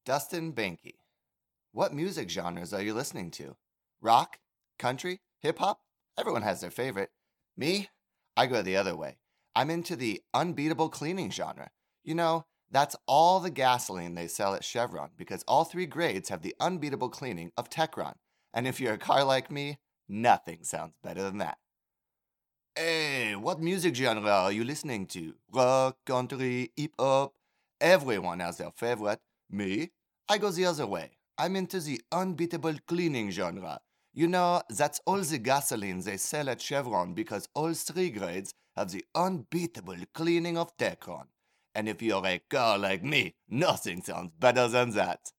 Dustin Banky. What music genres are you listening to? Rock? Country? Hip hop? Everyone has their favorite. Me? I go the other way. I'm into the unbeatable cleaning genre. You know, that's all the gasoline they sell at Chevron because all three grades have the unbeatable cleaning of Techron. And if you're a car like me, nothing sounds better than that. Hey, what music genre are you listening to? Rock, country, hip hop? Everyone has their favorite. Me? I go the other way. I'm into the unbeatable cleaning genre. You know, that's all the gasoline they sell at Chevron because all three grades have the unbeatable cleaning of Techron. And if you're a car like me, nothing sounds better than that.